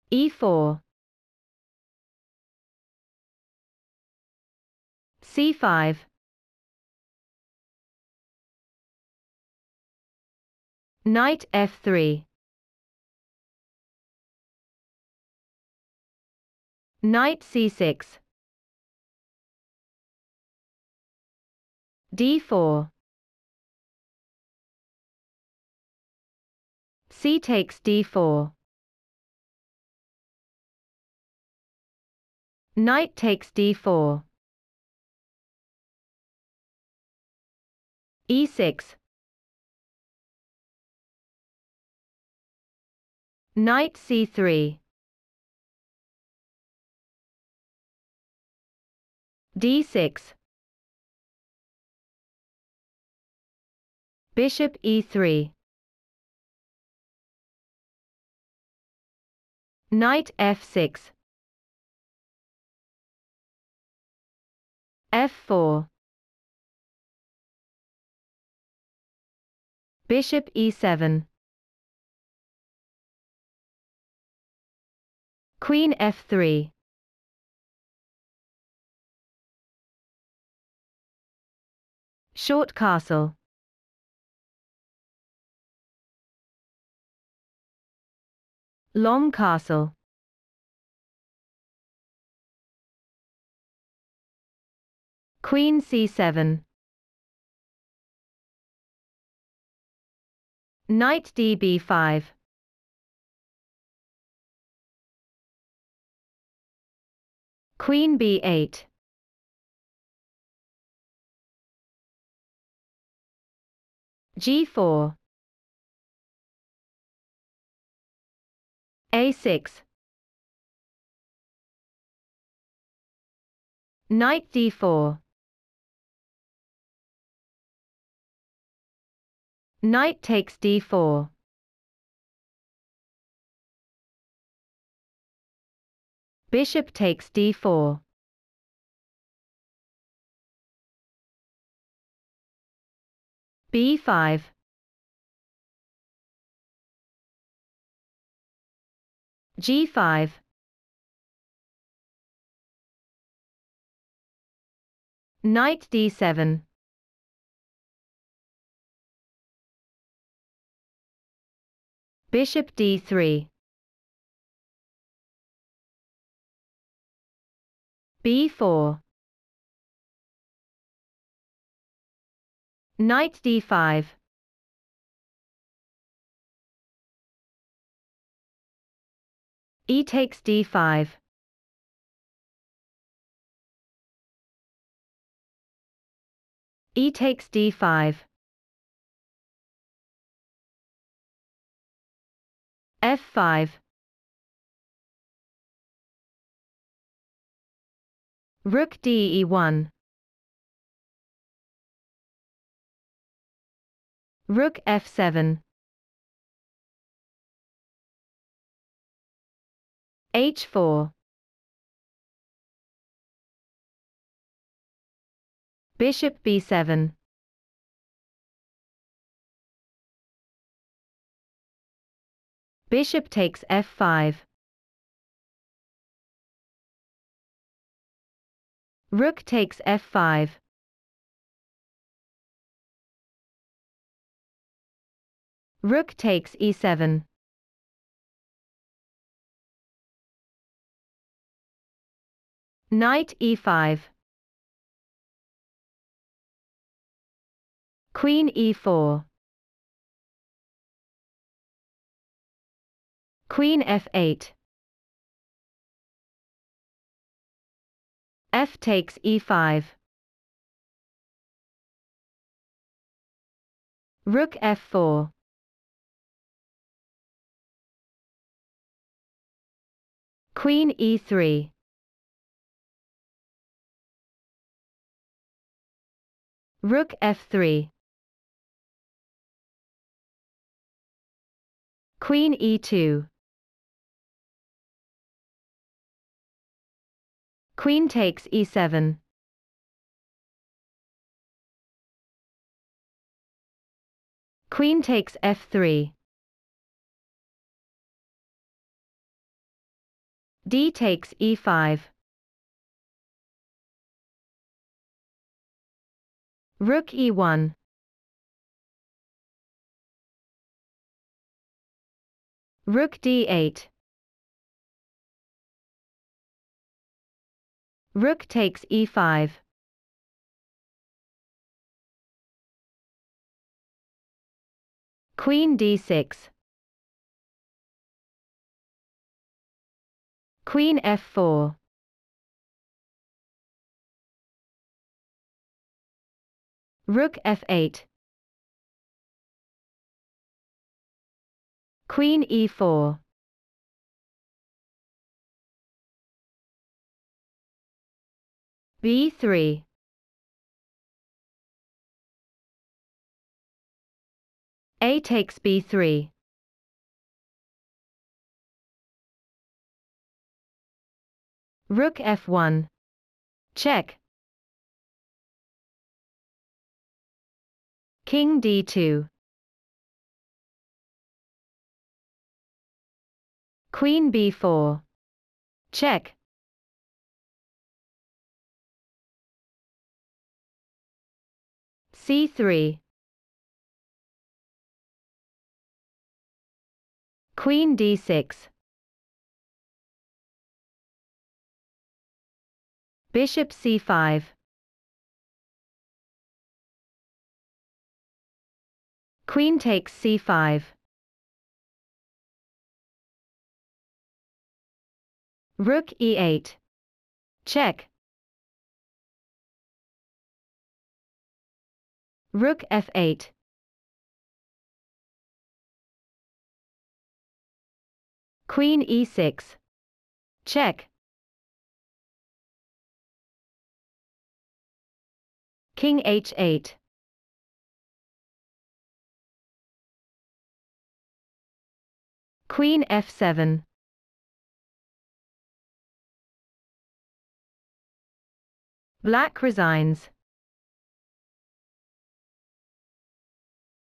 e4, c5, knight f3, knight c6, d4, c takes d4, knight takes d4, e6, knight c3, d6, bishop e3, knight f6, f4, bishop e7, queen f3, short castle, long castle, queen c7, knight db5, queen b8, g4, a6, knight d4, knight takes d4, bishop takes d4, b5, g5, knight d7, bishop d3, b4, knight d5, e takes d5, e takes d5, f5, rook de1, rook f7, h4, bishop b7, bishop takes f5, rook takes f5, rook takes e7, knight e5, queen e4, queen f8, f takes e5, rook f4, queen e3, rook f3, queen e2, queen takes e7, queen takes f3, D takes e5. Rook e1. Rook d8. Rook takes e5. Queen d6. Queen f4. Rook f8. Queen e4. b3. A takes b3. Rook f1. Check. King d2. Queen b4. Check. c3. Queen d6. Bishop c5. Queen takes c5. Rook e8. Check. Rook f8. Queen e6. Check. King h8. Queen f7. Black resigns.